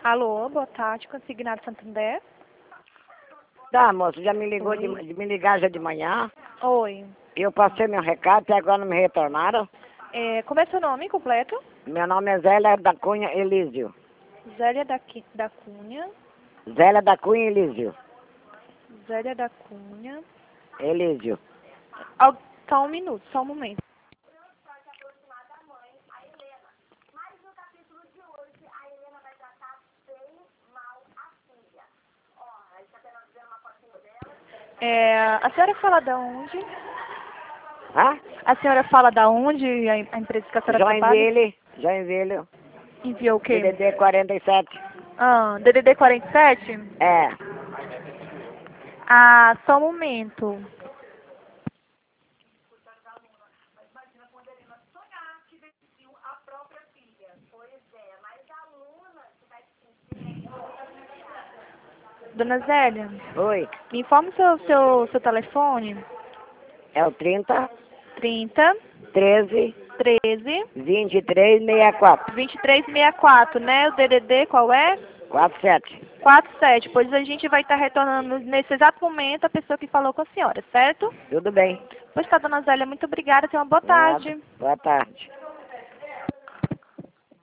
Alô, boa tarde, consignado Santander. Tá, moço, já me ligou Oi. de me ligar já de manhã. Oi. Eu passei meu recado, até agora não me retornaram. Como é seu nome completo? Meu nome é Zélia da Cunha Elísio. Zélia da Cunha. Zélia da Cunha Elísio. Zélia da Cunha. Elísio. Só um minuto, só um momento. A senhora fala da onde? Hã? A senhora fala da onde? A empresa que a senhora trabalha? Joinville. Enviou o quê? DDD 47. DDD 47? É. Só um momento. Dona Zélia, Oi. me informe seu telefone. É o 30 30 13 13 23 64 2364, né? O DDD qual é? 47. 47. Pois a gente vai estar retornando nesse exato momento a pessoa que falou com a senhora, certo? Tudo bem. Pois tá, dona Zélia, muito obrigada. Tenha uma boa Nada. tarde. Boa tarde.